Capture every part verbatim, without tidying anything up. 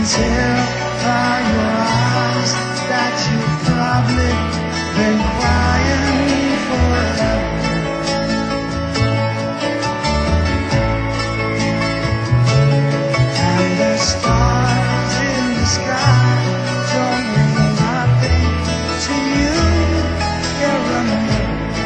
tell by your eyes that you've probably been crying forever. And the stars in the sky don't mean nothing to you. Yeah, remember.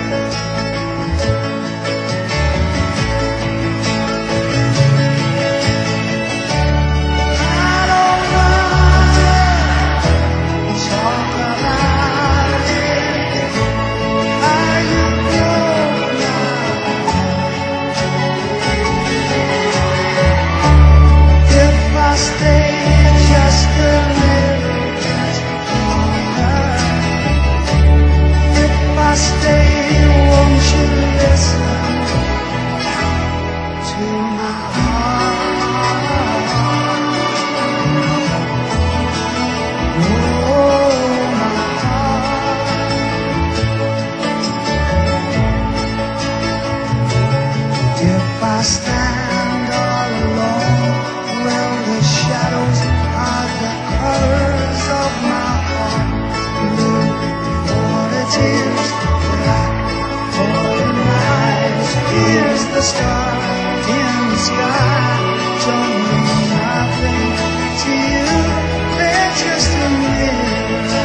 If I stand all alone, well, the shadows are the colors of my heart. Blue for the tears that I pour in my eyes. Here's the star in the sky. Don't mean nothing to you. They're just a mirror.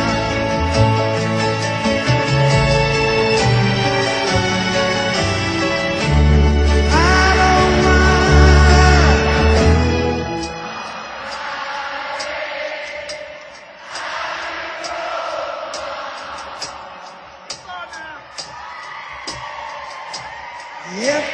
Yep.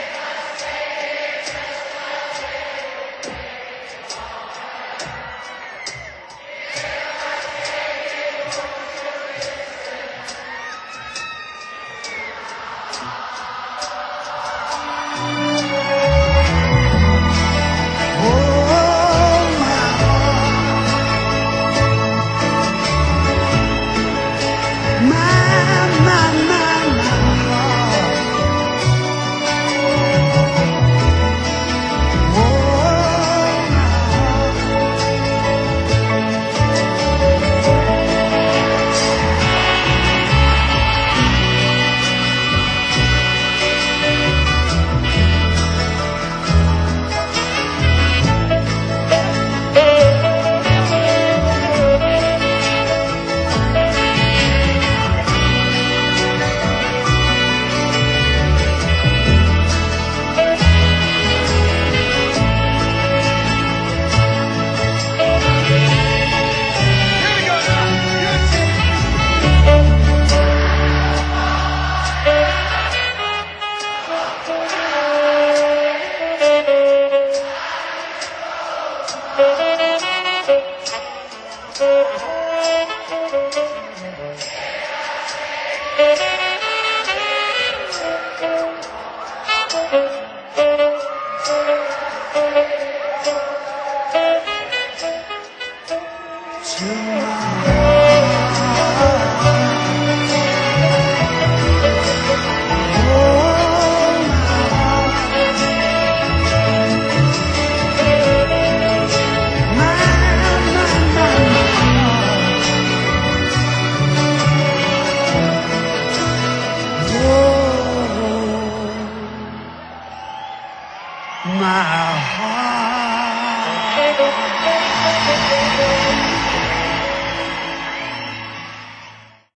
My heart.